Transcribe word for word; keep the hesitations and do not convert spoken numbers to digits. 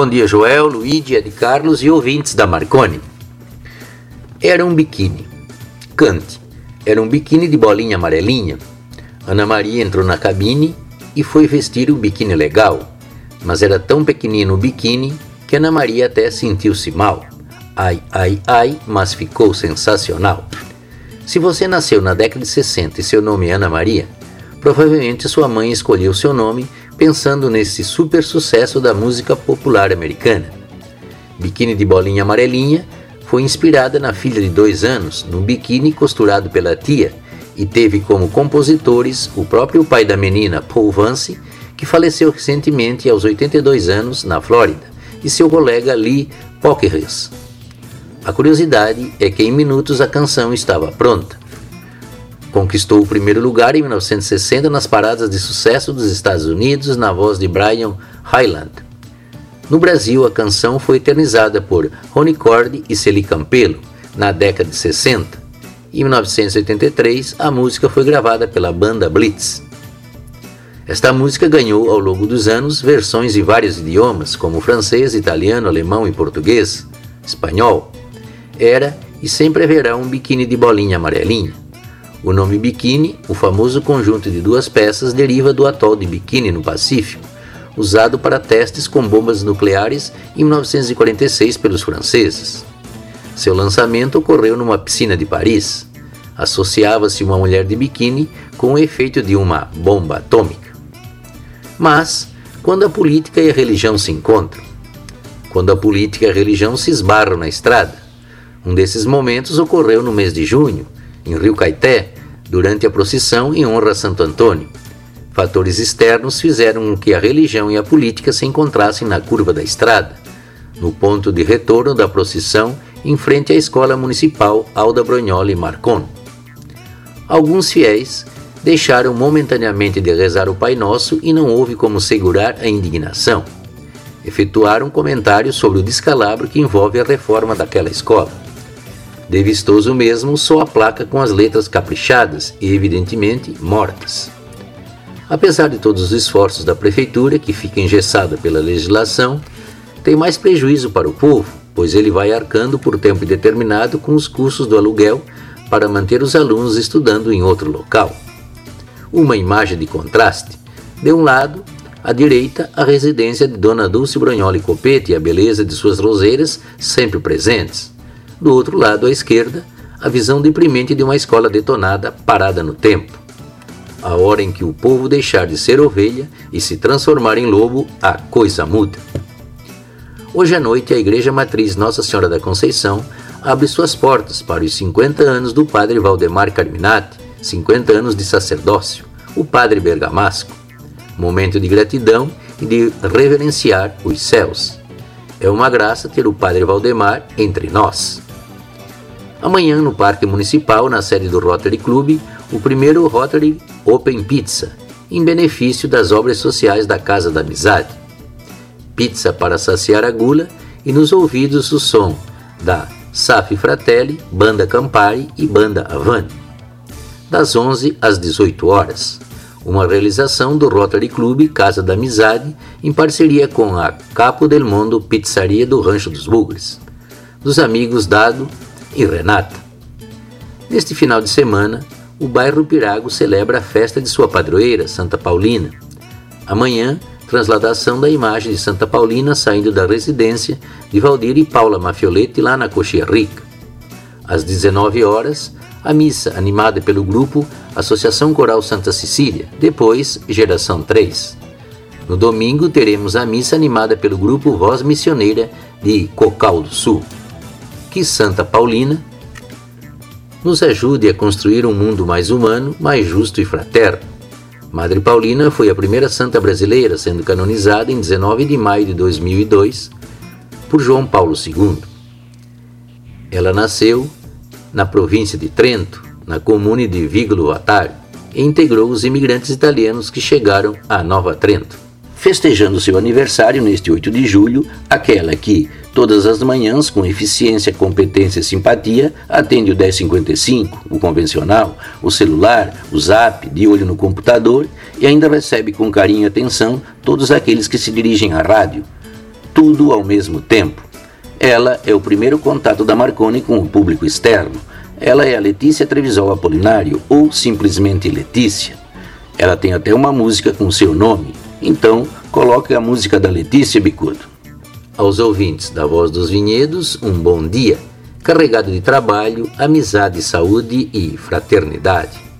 Bom dia, Joel, Luigi, Ed Carlos e ouvintes da Marconi. Era um biquíni. Cante. Era um biquíni de bolinha amarelinha. Ana Maria entrou na cabine e foi vestir um biquíni legal, mas era tão pequenino o biquíni que Ana Maria até sentiu-se mal. Ai, ai, ai, mas ficou sensacional. Se você nasceu na década de sessenta e seu nome é Ana Maria, provavelmente sua mãe escolheu seu nome pensando nesse super sucesso da música popular americana. Biquíni de bolinha amarelinha foi inspirada na filha de dois anos, num biquíni costurado pela tia, e teve como compositores o próprio pai da menina, Paul Vance, que faleceu recentemente aos oitenta e dois anos na Flórida, e seu colega Lee Pokerhus. A curiosidade é que em minutos a canção estava pronta. Conquistou o primeiro lugar em mil novecentos e sessenta nas paradas de sucesso dos Estados Unidos na voz de Brian Hyland. No Brasil, a canção foi eternizada por Rony Cordi e Celi Campelo na década de sessenta. Em mil novecentos e oitenta e três, a música foi gravada pela banda Blitz. Esta música ganhou ao longo dos anos versões em vários idiomas, como francês, italiano, alemão e português, espanhol. Era e sempre haverá um biquíni de bolinha amarelinha. O nome biquíni, o famoso conjunto de duas peças, deriva do atol de Bikini no Pacífico, usado para testes com bombas nucleares em mil novecentos e quarenta e seis pelos franceses. Seu lançamento ocorreu numa piscina de Paris. Associava-se uma mulher de biquíni com o efeito de uma bomba atômica. Mas, quando a política e a religião se encontram? Quando a política e a religião se esbarram na estrada? Um desses momentos ocorreu no mês de junho, em Rio Caeté, durante a procissão em honra a Santo Antônio. Fatores externos fizeram com que a religião e a política se encontrassem na curva da estrada, no ponto de retorno da procissão em frente à Escola Municipal Alda Brognoli Marcon. Alguns fiéis deixaram momentaneamente de rezar o Pai Nosso e não houve como segurar a indignação. Efetuaram comentários sobre o descalabro que envolve a reforma daquela escola. De vistoso mesmo só a placa com as letras caprichadas e, evidentemente, mortas. Apesar de todos os esforços da prefeitura, que fica engessada pela legislação, tem mais prejuízo para o povo, pois ele vai arcando por tempo indeterminado com os custos do aluguel para manter os alunos estudando em outro local. Uma imagem de contraste. De um lado, à direita, a residência de Dona Dulce Brognoli Copete e a beleza de suas roseiras sempre presentes. Do outro lado, à esquerda, a visão deprimente de uma escola detonada, parada no tempo. A hora em que o povo deixar de ser ovelha e se transformar em lobo, a coisa muda. Hoje à noite, a Igreja Matriz Nossa Senhora da Conceição abre suas portas para os cinquenta anos do padre Valdemar Carminati, cinquenta anos de sacerdócio, o padre bergamasco. Momento de gratidão e de reverenciar os céus. É uma graça ter o padre Valdemar entre nós. Amanhã, no Parque Municipal, na sede do Rotary Club, o primeiro Rotary Open Pizza, em benefício das obras sociais da Casa da Amizade. Pizza para saciar a gula e nos ouvidos o som da Safi Fratelli, Banda Campari e Banda Havana. Das onze às dezoito horas. Uma realização do Rotary Club Casa da Amizade, em parceria com a Capo del Mondo Pizzaria do Rancho dos Bugres, dos amigos Dado e Renata. Neste final de semana, o bairro Pirago celebra a festa de sua padroeira, Santa Paulina. Amanhã, transladação da imagem de Santa Paulina saindo da residência de Valdir e Paula Mafioletti lá na Coxinha Rica. Às dezenove horas, a missa animada pelo grupo Associação Coral Santa Cecília, depois Geração três. No domingo, teremos a missa animada pelo grupo Voz Missioneira de Cocal do Sul. Que Santa Paulina nos ajude a construir um mundo mais humano, mais justo e fraterno. Madre Paulina foi a primeira santa brasileira, sendo canonizada em dezenove de maio de dois mil e dois por João Paulo segundo. Ela nasceu na província de Trento, na comune de Vigolo Vattario, e integrou os imigrantes italianos que chegaram a Nova Trento. Festejando seu aniversário neste oito de julho, aquela que, todas as manhãs, com eficiência, competência e simpatia, atende o dez cinquenta e cinco, o convencional, o celular, o zap, de olho no computador, e ainda recebe com carinho e atenção todos aqueles que se dirigem à rádio. tudo ao mesmo tempo. Ela é o primeiro contato da Marconi com o público externo. Ela é a Letícia Trevisol Apolinário, ou simplesmente Letícia. Ela tem até uma música com seu nome, então coloque a música da Letícia, bicudo. Aos ouvintes da Voz dos Vinhedos, um bom dia, carregado de trabalho, amizade, saúde e fraternidade.